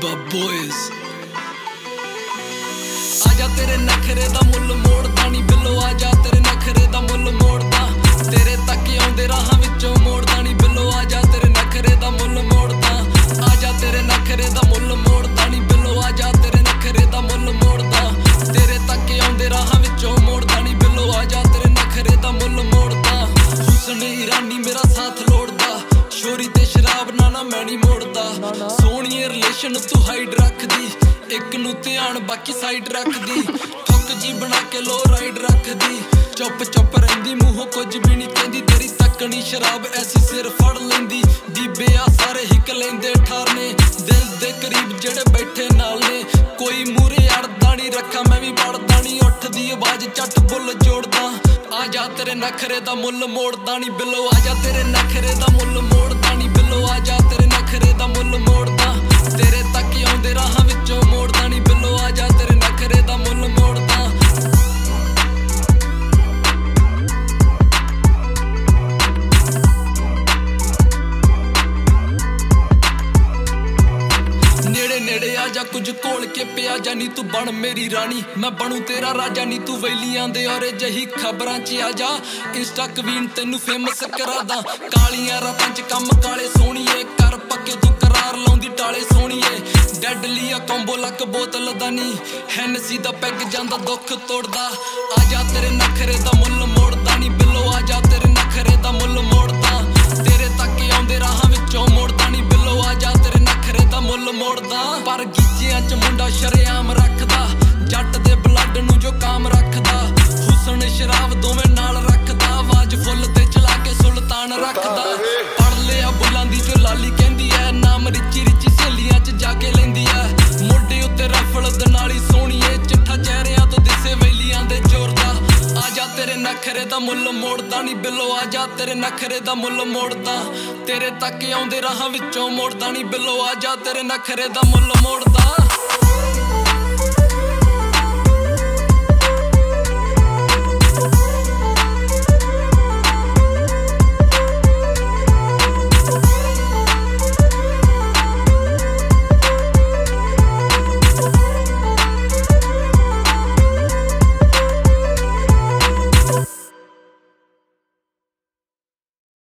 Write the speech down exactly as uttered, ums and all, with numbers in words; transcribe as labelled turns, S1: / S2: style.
S1: Beba boys आजा तेरे नखरे दा मुल मोड़दा नी बिल्लो आजा तेरे नखरे दा मुल मोड़दा तेरे तक आउंदे राहां विचों मोड़दा नी बिल्लो आजा तेरे नखरे दा मुल मोड़दा आजा तेरे नखरे दा मुल मोड़दा नी बिल्लो आजा तेरे नखरे दा मुल मोड़दा तेरे तक आउंदे राहां विचों मोड़दा नी बिल्लो आजा तेरे नखरे दा मुल मोड़दा हुस्न ईरानी मेरा साथ लोड़दा शोरी ते शराब ना ना मैं नी मोड़दा सोहणिए रिलेशन तू हाइड रखदी एक नू ध्यान बाकी साइड रखदी थुक जी बना के लो राइड रखदी चुप चुप रहिंदी मूहों कुछ भी नहीं कहंदी तेरी तकनी शराब ऐसी सिर फड़ लेंदी दीबे आ सारे हिक लेंदे ठारने दिल दे करीब जेड़े बैठे नाल ने कोई मूरे अड़दा नहीं रखा मैं भी पड़दा नहीं उठदी आवाज चट बुल जोड़दा आजा तेरे नखरे दा मुल मोड़दा नहीं बिल्लो आजा तेरे नखरे दा मुल मोड़दा नहीं बिल्लो आजा तेरे नखरे दा मुल मोड़दा तेरे तक आउंदे राहां विचों मोड़दा नहीं बिल्लो आजा तेरे नखरे दा मुल मोड़दा नेड़े नेड़े आजा कुछ कोल के पिया जा नी तू बन मेरी रानी मैं बनू तेरा राजा नी तू वेलियां दे और जही खबरां च आजा इंस्टा क्वीन तेनू फेमस करादा कालियां रातां च कम काले सोहणीए कर पक्के तू करार लाउंदी टाले सोहणीए डैडली आ कॉम्बो लक बोतल दा नी हैनसी दा पैग जांदा दुख तोड़दा आजा तेरे नखरे दा मुल मोड़दा नी बिल्लो आजा तेरे नखरे दा मुल मोड़दा तेरे तक आउंदे राहां विचों मोड़दा नी बिल्लो आजा तेरे नखरे दा मुल मोड़दा पर गीचियां च मुंडा शरेआम रखदा जट दे ब्लड नू जो काम रखदा हुस्न शराब दोवें नाल रखदा आवाज फुल ते चला के सुल्तान रखदा पढ़ लिया बुलां दी जो लाली कहंदी ऐ नाम रिची रिची सहेलियां च जाके लैंदी ऐ मोढे उत्ते रफल दे नाली सोहणीए चिट्ठा चेहरियां तो दिसे वेलियां दे जोरदा आजा तेरे नखरे दा मुल मोड़दा नी बिल्लो आजा तेरे नखरे दा मुल मोड़दा तेरे तक आउंदे राहां विचों मोड़दा नी बिल्लो आजा तेरे नखरे दा मुल मोड़दा।